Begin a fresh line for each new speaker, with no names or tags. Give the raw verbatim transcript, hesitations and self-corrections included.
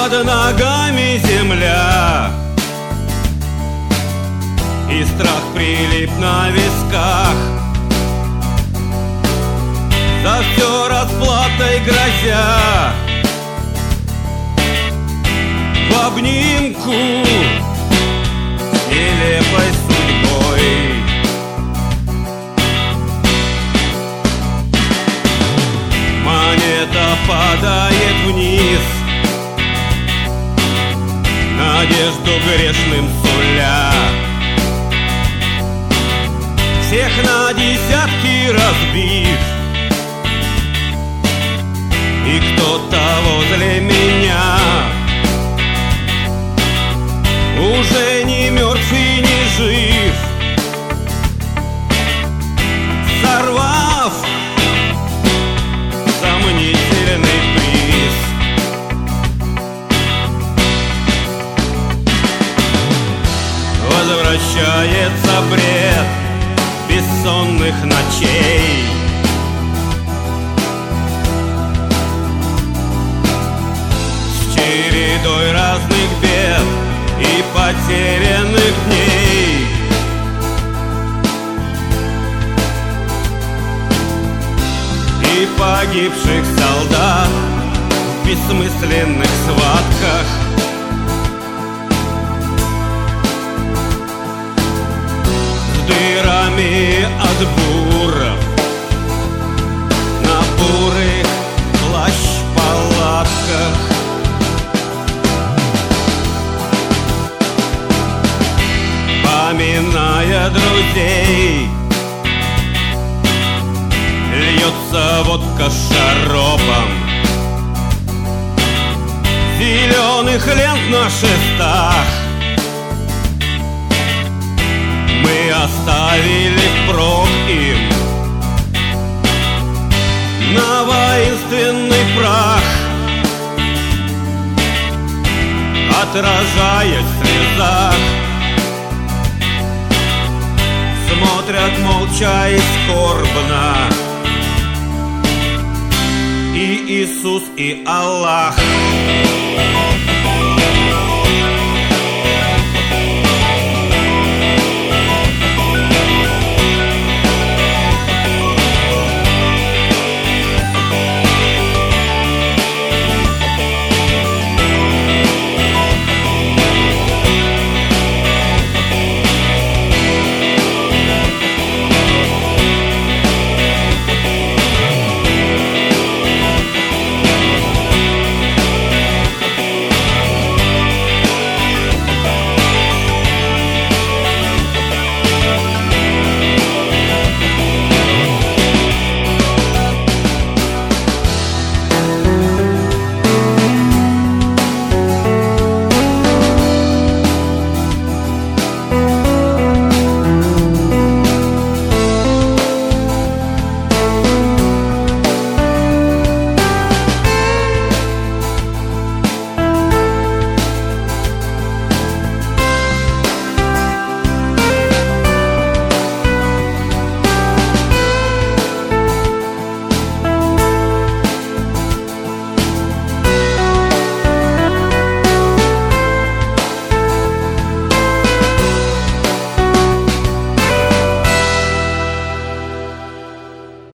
под ногами земля, и страх прилип на висках, за все расплатой грозя. В обнимку с нелепой судьбой монета падает вниз, надежду грешным суля. Всех на десятки разбит, и кто-то возле меня уже не мертв и не жив. Сорвав сомнительный приз, возвращается бред бессонных ночей. С чередой разных бед и потерянных дней. И погибших солдат в бессмысленных схватках. С дырами от буров на бурых плащ-палатках. Поминая друзей, льется водка шаропом, зеленых лент на шестах мы оставили впрок им на воинственный прах, отражаясь в слезах. Смотрят молча и скорбно и Иисус, и Аллах.